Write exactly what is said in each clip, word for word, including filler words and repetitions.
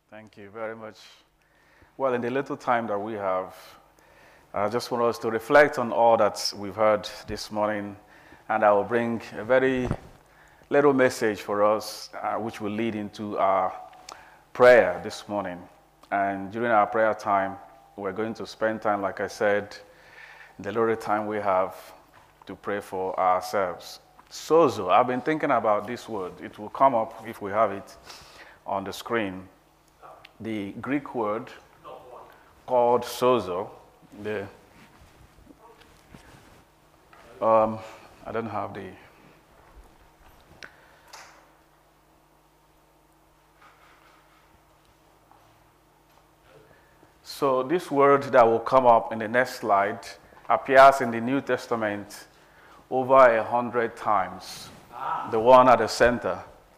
Thank you very much. Well, in the little time that we have, I just want us to reflect on all that we've heard this morning, and I will bring a very little message for us, uh, which will lead into our prayer this morning. And during our prayer time, we're going to spend time, like I said, the little time we have to pray for ourselves. Sozo, I've been thinking about this word. It will come up if we have it on the screen. The Greek word called sozo, the um, I don't have the so this word that will come up in the next slide appears in the New Testament over a hundred times. The one at the center.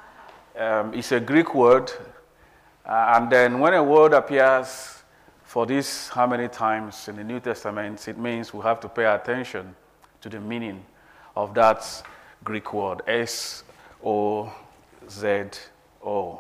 Um, it's a Greek word. Uh, and then when a word appears for this how many times in the New Testament, it means we have to pay attention to the meaning of that Greek word, S O Z O.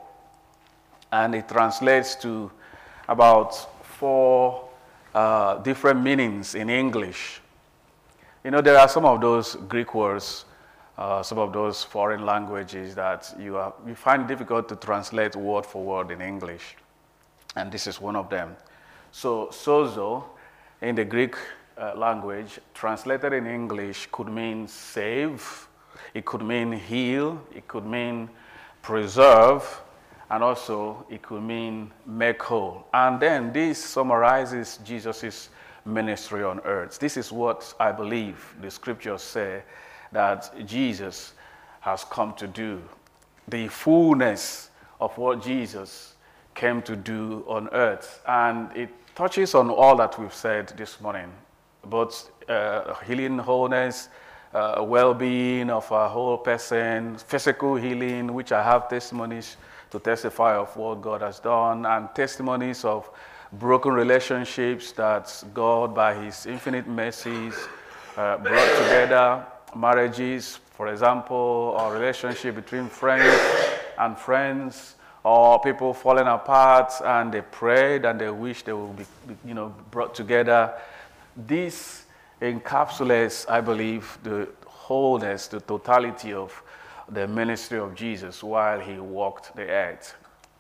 And it translates to about four uh, different meanings in English. You know, there are some of those Greek words, Uh, some of those foreign languages that you, are, you find difficult to translate word for word in English. And this is one of them. So, sozo, in the Greek uh, language, translated in English could mean save, it could mean heal, it could mean preserve, and also it could mean make whole. And then this summarizes Jesus' ministry on earth. This is what I believe the scriptures say that Jesus has come to do. The fullness of what Jesus came to do on earth. And it touches on all that we've said this morning, both uh, healing, wholeness, uh, well-being of a whole person, physical healing, which I have testimonies to testify of what God has done, and testimonies of broken relationships that God, by his infinite mercies, uh, brought together. Marriages, for example, or relationship between friends and friends, or people falling apart and they prayed and they wish they will be, you know, brought together. This encapsulates, I believe, the wholeness, the totality of the ministry of Jesus while he walked the earth.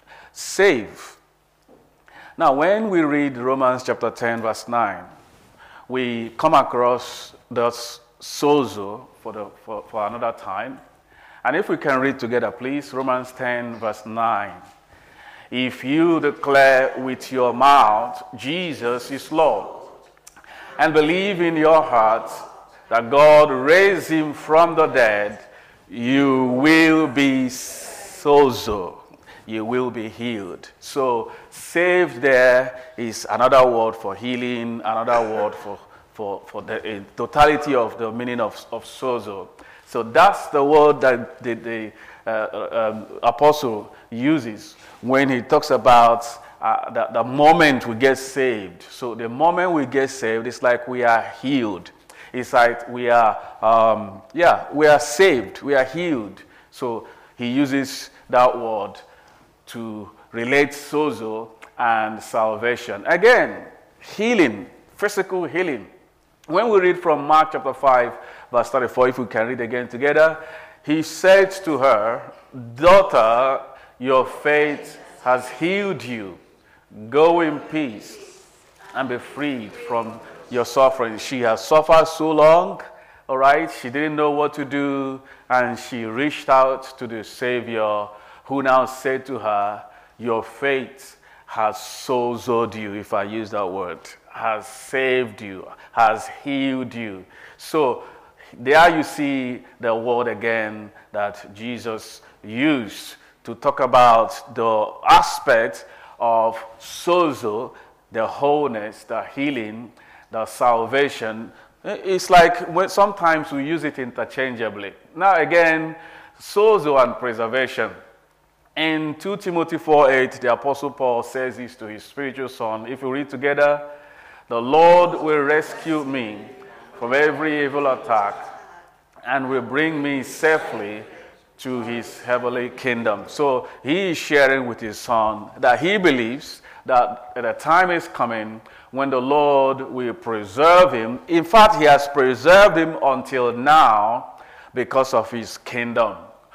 Save. Now, when we read Romans chapter ten, verse nine, we come across those sozo for, the, for, for another time. And if we can read together, please, Romans ten, verse nine. If you declare with your mouth Jesus is Lord, and believe in your heart that God raised him from the dead, you will be sozo. You will be healed. So, saved there is another word for healing, another word for for, for the uh, totality of the meaning of, of sozo. So that's the word that the, the uh, um, apostle uses when he talks about uh, the, the moment we get saved. So the moment we get saved, it's like we are healed. It's like we are, um, yeah, we are saved, we are healed. So he uses that word to relate sozo and salvation. Again, healing, physical healing. When we read from Mark chapter five, verse thirty-four, if we can read again together, he said to her, "Daughter, your faith has healed you. Go in peace and be freed from your suffering." She has suffered so long, all right? She didn't know what to do, and she reached out to the Savior, who now said to her, "Your faith has sozoed you," if I use that word, has saved you, has healed you. So there you see the word again that Jesus used to talk about the aspect of sozo, the wholeness, the healing, the salvation. It's like when sometimes we use it interchangeably. Now again, sozo and preservation. In two Timothy four eight, the Apostle Paul says this to his spiritual son. If we read together, "The Lord will rescue me from every evil attack and will bring me safely to his heavenly kingdom. So he is sharing with his son that he believes that a time is coming when the Lord will preserve him. In fact, he has preserved him until now because of his kingdom.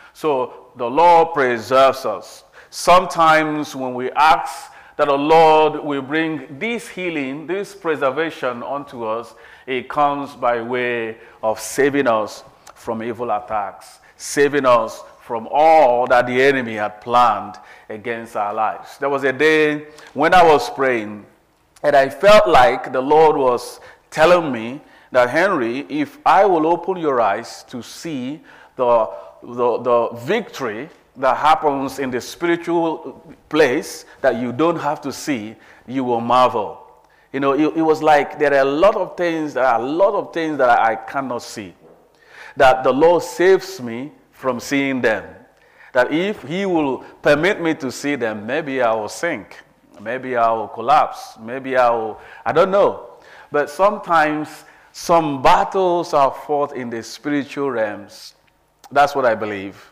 So the Lord preserves us. Sometimes when we ask that the Lord will bring this healing, this preservation unto us, it comes by way of saving us from evil attacks, saving us from all that the enemy had planned against our lives. There was a day when I was praying, and I felt like the Lord was telling me that, Henry, if I will open your eyes to see the, the, the victory that happens in the spiritual place that you don't have to see, you will marvel. You know, it, it was like there are a lot of things, there are a lot of things that I cannot see, that the Lord saves me from seeing them. That if he will permit me to see them, maybe I will sink. Maybe I will collapse. Maybe I will, I don't know. But sometimes some battles are fought in the spiritual realms. That's what I believe.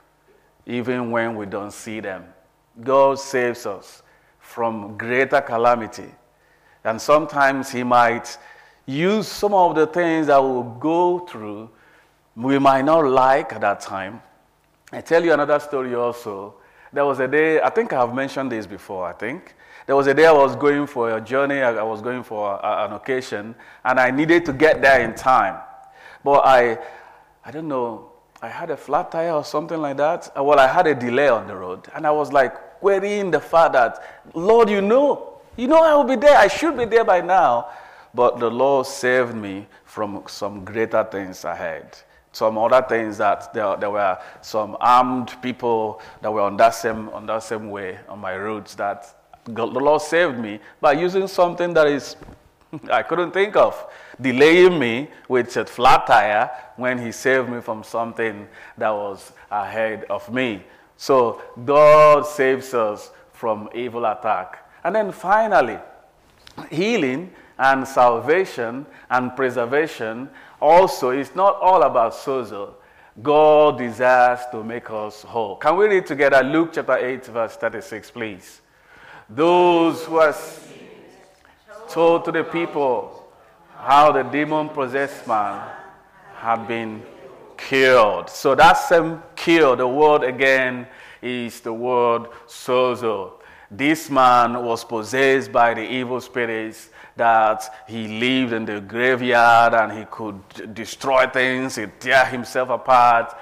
Even when we don't see them. God saves us from greater calamity. And sometimes he might use some of the things that we'll go through we might not like at that time. I tell you another story also. There was a day, I think I've mentioned this before, I think. There was a day I was going for a journey, I was going for a, an occasion, and I needed to get there in time. But I, I don't know, I had a flat tire or something like that. Well, I had a delay on the road, and I was like querying the fact that, Lord, you know, you know I will be there, I should be there by now. But the Lord saved me from some greater things ahead. Some other things that there, there were some armed people that were on that same on that same way on my roads that the Lord saved me by using something that is I couldn't think of, delaying me with a flat tire when he saved me from something that was ahead of me. So God saves us from evil attack. And then finally, healing and salvation and preservation also is not all about sozo. God desires to make us whole. Can we read together Luke chapter eight, verse thirty-six, please? Those who are told to the people how the demon-possessed man had been cured. So that same cure, the word again is the word sozo. This man was possessed by the evil spirits, that he lived in the graveyard and he could destroy things, he'd tear himself apart.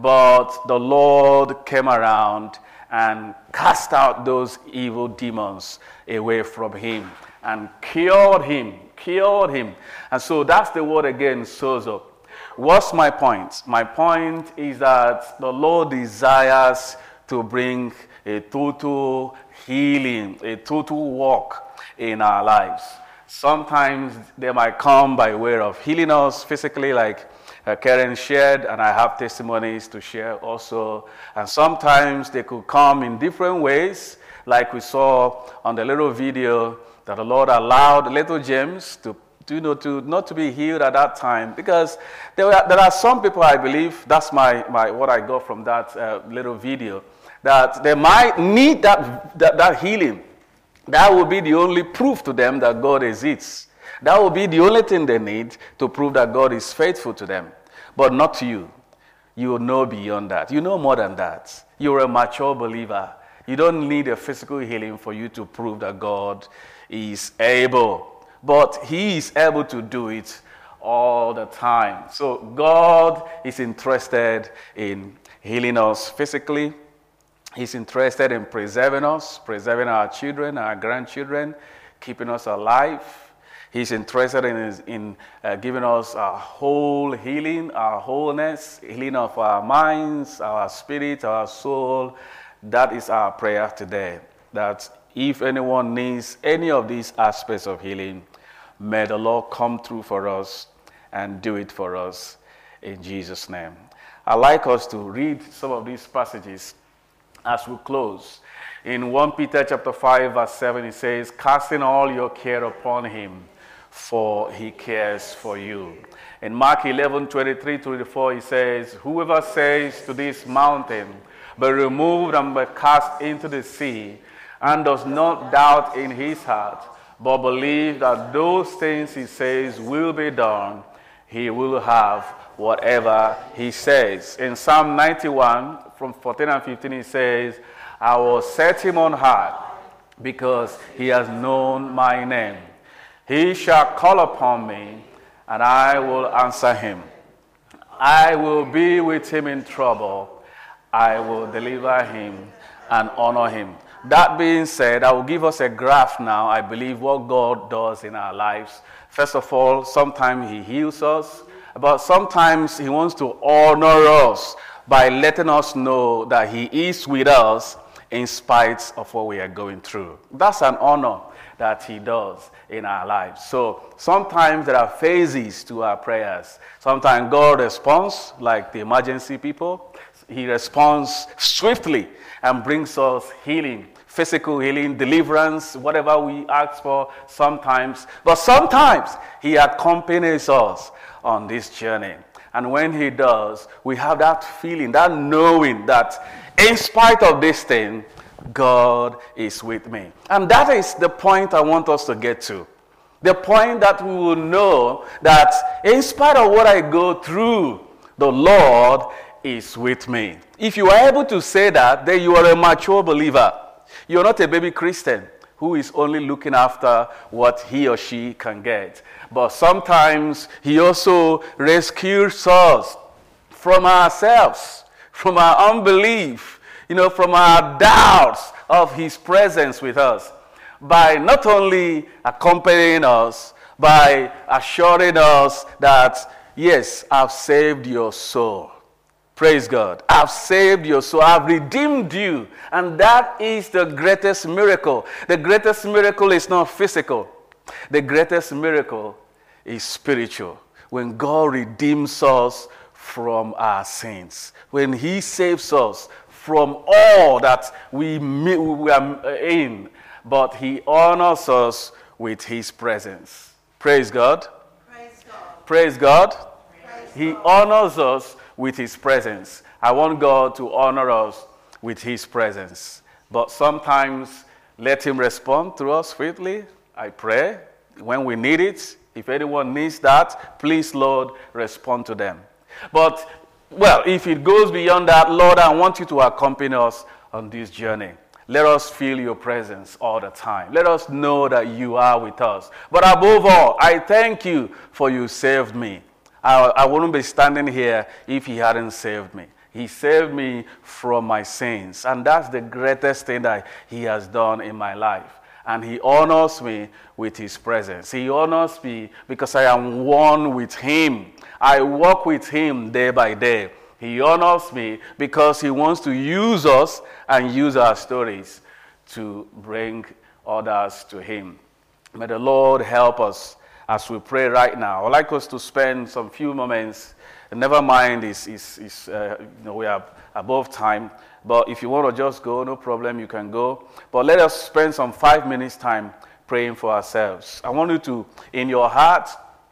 But the Lord came around and cast out those evil demons away from him and cured him, cured him. And so that's the word again, sozo. What's my point? My point is that the Lord desires to bring a total healing, a total work in our lives. Sometimes they might come by way of healing us physically, like uh, Karen shared, and I have testimonies to share also. And sometimes they could come in different ways, like we saw on the little video that the Lord allowed little James to, to, you know, to not to be healed at that time, because there, were, there are some people, I believe, that's my, my what I got from that uh, little video, that they might need that, that, that healing. That will be the only proof to them that God exists. That will be the only thing they need to prove that God is faithful to them. But not to you. You will know beyond that. You know more than that. You're a mature believer. You don't need a physical healing for you to prove that God is able. But he is able to do it all the time. So God is interested in healing us physically. He's interested in preserving us, preserving our children, our grandchildren, keeping us alive. He's interested in, in uh, giving us a whole healing, our wholeness, healing of our minds, our spirit, our soul. That is our prayer today, that if anyone needs any of these aspects of healing, may the Lord come through for us and do it for us in Jesus' name. I'd like us to read some of these passages as we close. In First Peter chapter five, verse seven, it says, casting all your care upon him, for he cares for you. In Mark eleven, twenty-three to twenty-four, he says, whoever says to this mountain, be removed and be cast into the sea, and does not doubt in his heart, but believe that those things he says will be done, he will have whatever he says. In Psalm ninety-one, from fourteen and fifteen, he says, I will set him on high, because he has known my name. He shall call upon me, and I will answer him. I will be with him in trouble. I will deliver him and honor him. That being said, I will give us a graph now, I believe, what God does in our lives. First of all, sometimes he heals us, but sometimes he wants to honor us by letting us know that he is with us in spite of what we are going through. That's an honor that he does in our lives. So sometimes there are phases to our prayers. Sometimes God responds like the emergency people. He responds swiftly and brings us healing, physical healing, deliverance, whatever we ask for sometimes. But sometimes he accompanies us on this journey. And when he does, we have that feeling, that knowing that in spite of this thing, God is with me. And that is the point I want us to get to. The point that we will know that in spite of what I go through, the Lord is with me. If you are able to say that, then you are a mature believer. You are not a baby Christian who is only looking after what he or she can get. But sometimes he also rescues us from ourselves, from our unbelief, you know, from our doubts of his presence with us, by not only accompanying us, by assuring us that, yes, I've saved your soul. Praise God. I've saved your soul. I've redeemed you. And that is the greatest miracle. The greatest miracle is not physical. The greatest miracle is spiritual. When God redeems us from our sins. When he saves us from all that we, we are in. But he honors us with his presence. Praise God. Praise God. Praise God. Praise He God. honors us with his presence. I want God to honor us with his presence. But sometimes let him respond to us swiftly. I pray when we need it. If anyone needs that, please, Lord, respond to them. But, well, if it goes beyond that, Lord, I want you to accompany us on this journey. Let us feel your presence all the time. Let us know that you are with us. But above all, I thank you for you saved me. I, I wouldn't be standing here if he hadn't saved me. He saved me from my sins. And that's the greatest thing that he has done in my life. And he honors me with his presence. He honors me because I am one with him. I walk with him day by day. He honors me because he wants to use us and use our stories to bring others to him. May the Lord help us as we pray right now. I'd like us to spend some few moments. Never mind, is is is uh, you know, we are above time. But if you want to just go, no problem, you can go. But let us spend some five minutes time praying for ourselves. I want you to, in your heart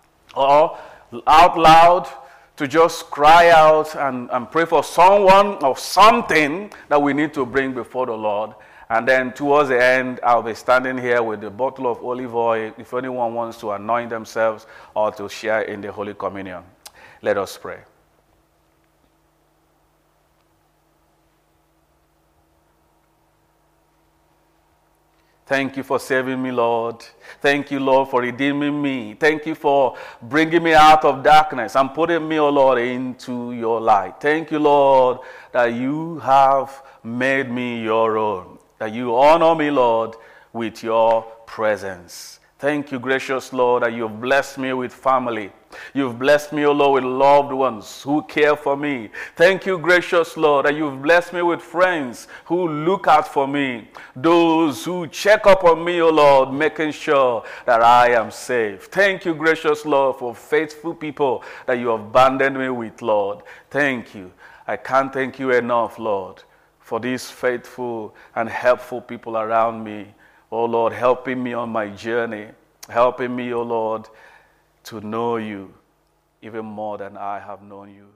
or out loud, to just cry out and, and pray for someone or something that we need to bring before the Lord. And then towards the end, I'll be standing here with a bottle of olive oil if anyone wants to anoint themselves or to share in the Holy Communion. Let us pray. Thank you for saving me, Lord. Thank you, Lord, for redeeming me. Thank you for bringing me out of darkness and putting me, oh Lord, into your light. Thank you, Lord, that you have made me your own. That you honor me, Lord, with your presence. Thank you, gracious Lord, that you've blessed me with family. You've blessed me, O Lord, with loved ones who care for me. Thank you, gracious Lord, that you've blessed me with friends who look out for me. Those who check up on me, O Lord, making sure that I am safe. Thank you, gracious Lord, for faithful people that you have abandoned me with, Lord. Thank you. I can't thank you enough, Lord, for these faithful and helpful people around me. Oh, Lord, helping me on my journey. helping me, O Lord, to know you even more than I have known you.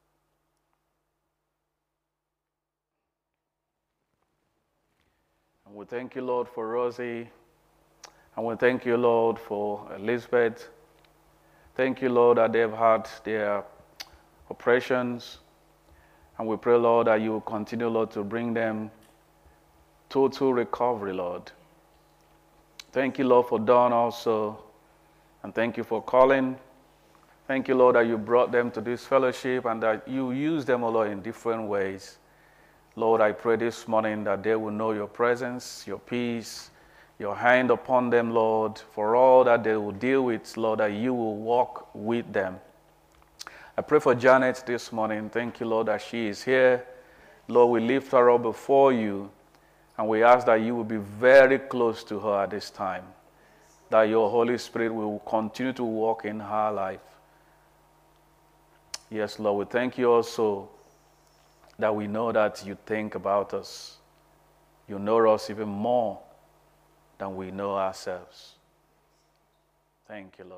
And we thank you, Lord, for Rosie. And we thank you, Lord, for Elizabeth. Thank you, Lord, that they've had their operations. And we pray, Lord, that you will continue, Lord, to bring them total recovery, Lord. Thank you, Lord, for Dawn also. And thank you for Colin. Thank you, Lord, that you brought them to this fellowship and that you use them, O Lord, in different ways. Lord, I pray this morning that they will know your presence, your peace, your hand upon them, Lord, for all that they will deal with, Lord, that you will walk with them. I pray for Janet this morning. Thank you, Lord, that she is here. Lord, we lift her up before you, and we ask that you will be very close to her at this time, that your Holy Spirit will continue to walk in her life. Yes, Lord, we thank you also that we know that you think about us. You know us even more than we know ourselves. Thank you, Lord.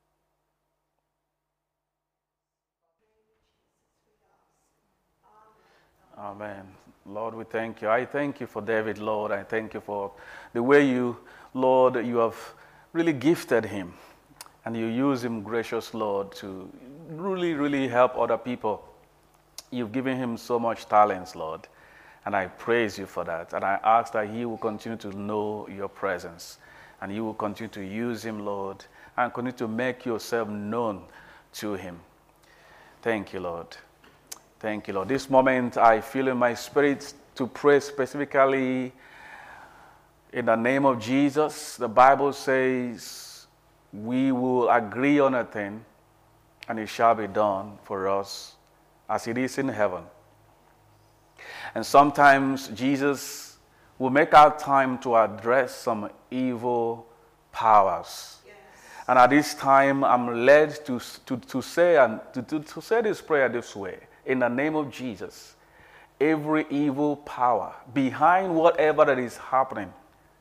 Amen. Lord, we thank you. I thank you for David, Lord. I thank you for the way you, Lord, you have really gifted him. And you use him, gracious Lord, to really, really help other people. You've given him so much talents, Lord, and I praise you for that. And I ask that he will continue to know your presence, and you will continue to use him, Lord, and continue to make yourself known to him. Thank you, Lord. Thank you, Lord. This moment I feel in my spirit to pray specifically in the name of Jesus. The Bible says we will agree on a thing, and it shall be done for us as it is in heaven. And sometimes Jesus will make our time to address some evil powers. Yes. And at this time, I'm led to, to, to, say, and to, to, to say this prayer this way. In the name of Jesus, every evil power behind whatever that is happening,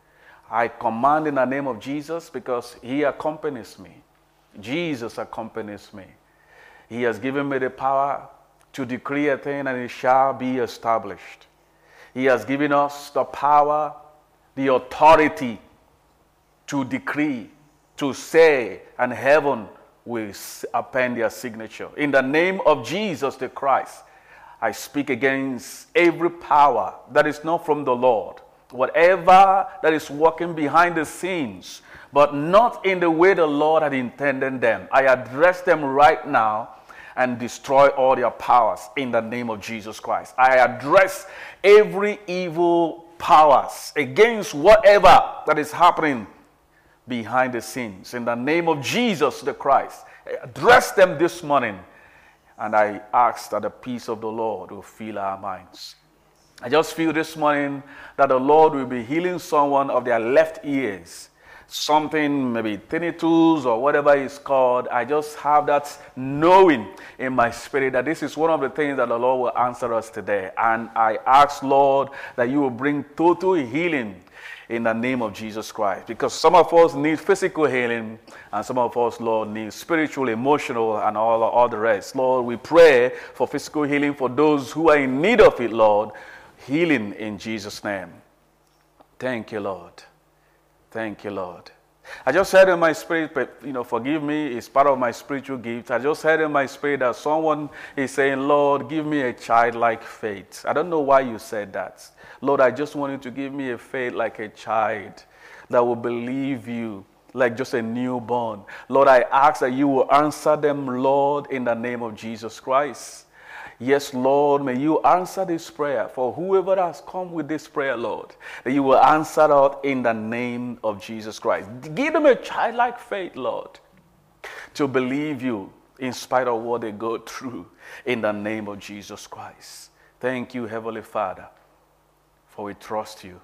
I command in the name of Jesus, because he accompanies me. Jesus accompanies me. He has given me the power to decree a thing, and it shall be established. He has given us the power, the authority to decree, to say, and heaven will append their signature. In the name of Jesus the Christ, I speak against every power that is not from the Lord, whatever that is working behind the scenes, but not in the way the Lord had intended them. I address them right now and destroy all their powers in the name of Jesus Christ. I address every evil powers against whatever that is happening behind the scenes. In the name of Jesus the Christ, I address them this morning, and I ask that the peace of the Lord will fill our minds. I just feel this morning that the Lord will be healing someone of their left ears. Something, maybe tinnitus or whatever it's called. I just have that knowing in my spirit that this is one of the things that the Lord will answer us today. And I ask, Lord, that you will bring total healing in the name of Jesus Christ. Because some of us need physical healing, and some of us, Lord, need spiritual, emotional, and all, all the rest. Lord, we pray for physical healing for those who are in need of it, Lord. Healing in Jesus' name. Thank you, Lord. Thank you, Lord. I just heard in my spirit, but, you know, forgive me, it's part of my spiritual gift. I just heard in my spirit that someone is saying, Lord, give me a childlike faith. I don't know why you said that. Lord, I just want you to give me a faith like a child that will believe you, like just a newborn. Lord, I ask that you will answer them, Lord, in the name of Jesus Christ. Yes, Lord, may you answer this prayer for whoever has come with this prayer, Lord, that you will answer out in the name of Jesus Christ. Give them a childlike faith, Lord, to believe you in spite of what they go through in the name of Jesus Christ. Thank you, Heavenly Father, for we trust you,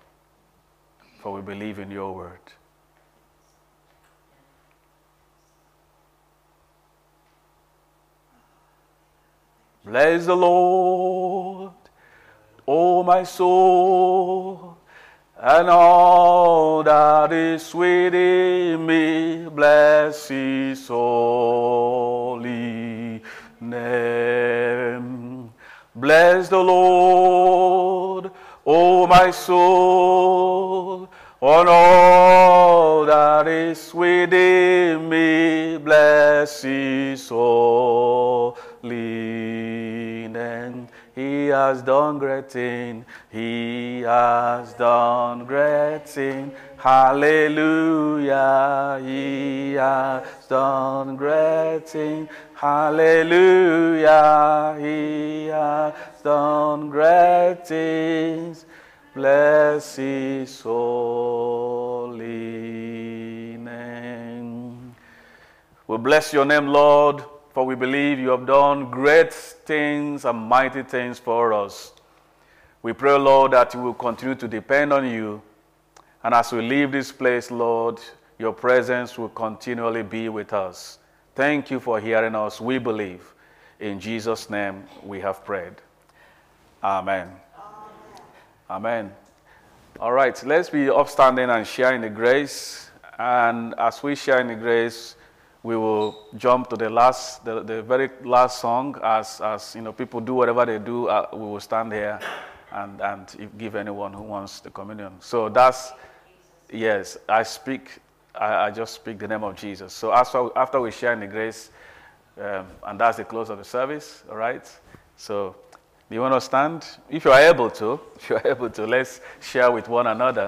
for we believe in your word. Bless the Lord, O my soul, and all that is within me, bless his holy name. Bless the Lord, O my soul, on all that is within me, bless his holy name. He has done great things. He has done great things. Hallelujah. He has done great things. Hallelujah. He has done great things. Bless his holy name. We bless your name, Lord, for we believe you have done great things and mighty things for us. We pray, Lord, that we will continue to depend on you. And as we leave this place, Lord, your presence will continually be with us. Thank you for hearing us. We believe. In Jesus' name we have prayed. Amen. Amen. All right, let's be upstanding and share in the grace. And as we share in the grace, we will jump to the last, the, the very last song. As, as you know, people do whatever they do, uh, we will stand here and, and give anyone who wants the communion. So that's, yes, I speak, I, I just speak the name of Jesus. So after, after we share in the grace, um, and that's the close of the service, all right? So do you want to stand? If you are able to, if you are able to, let's share with one another.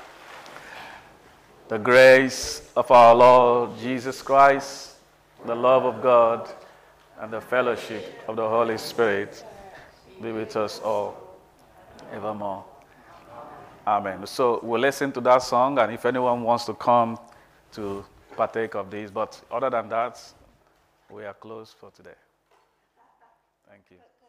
The grace of our Lord Jesus Christ, the love of God, and the fellowship of the Holy Spirit be with us all evermore. Amen. So we'll listen to that song, and if anyone wants to come to partake of this, but other than that, we are closed for today. Thank you.